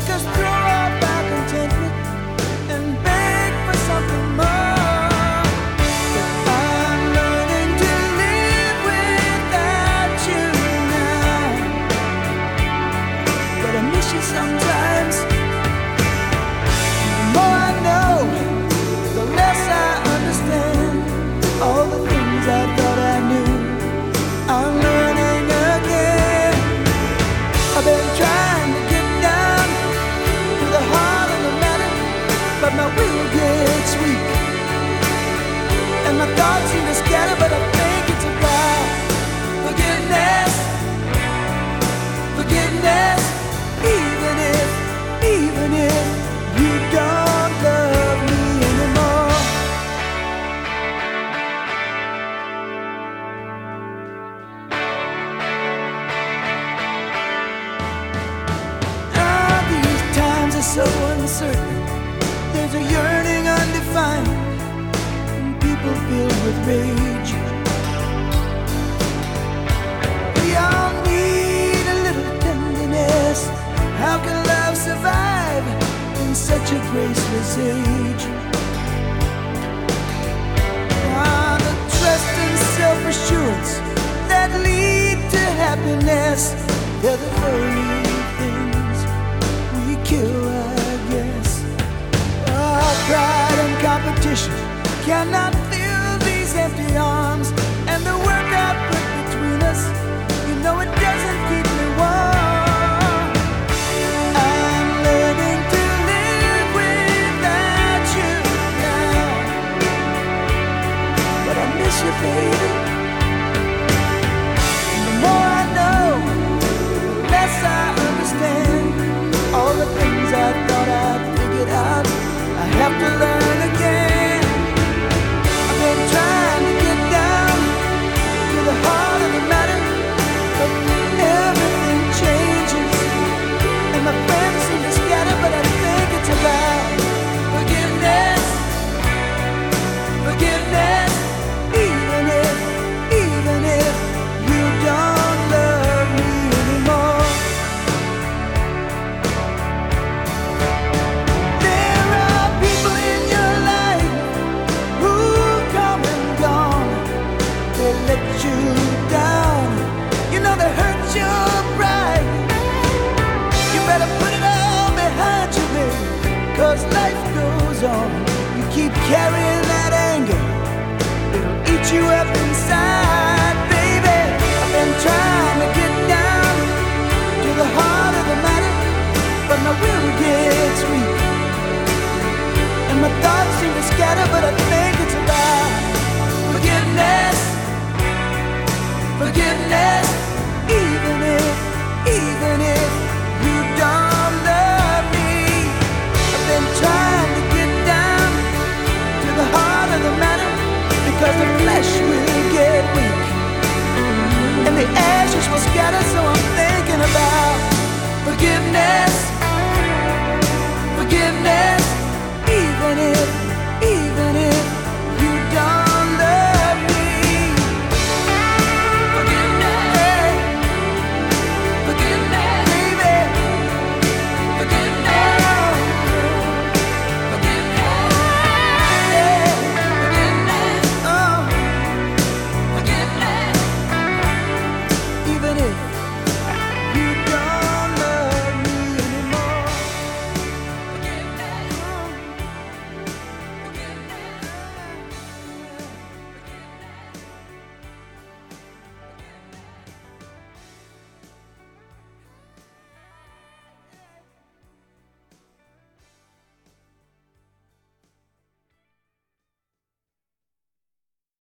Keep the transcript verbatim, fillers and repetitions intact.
make us throw off our contentment and beg for something more. But I'm learning to live without you now. But I miss you sometimes. The more I know, the less I understand all the things I thought I knew. I'm learning again. I've been trying to get down to the heart of the matter, but my will gets weak, and my thoughts seem to scatter, but I think it's about forgiveness, forgiveness. Even if, even if you don't love me anymore. Ah, these times are so uncertain. There's a yearning undefined, and people filled with rage. We all need a little tenderness. How can love survive in such a graceless age? Ah, the trust and self-assurance that lead to happiness, they're the very things we kill, I guess. Ah, pride and competition cannot fill these empty arms, and the work I put between us, you know it doesn't keep me warm. I'm learning to live without you now, but I miss you, baby. And the more I know, the less I understand all the things I thought I'd figured out. I have to learn again. I've been trying to get down to the heart of the matter, but everything changes, and my friends seem to scatter, but I think it's about forgiveness, forgiveness. Even if, even if you don't love me anymore. There are people in your life who come and gone. They let you down. You know they hurt your pride. You better put it all behind you, baby, 'cause life goes on. You keep carrying that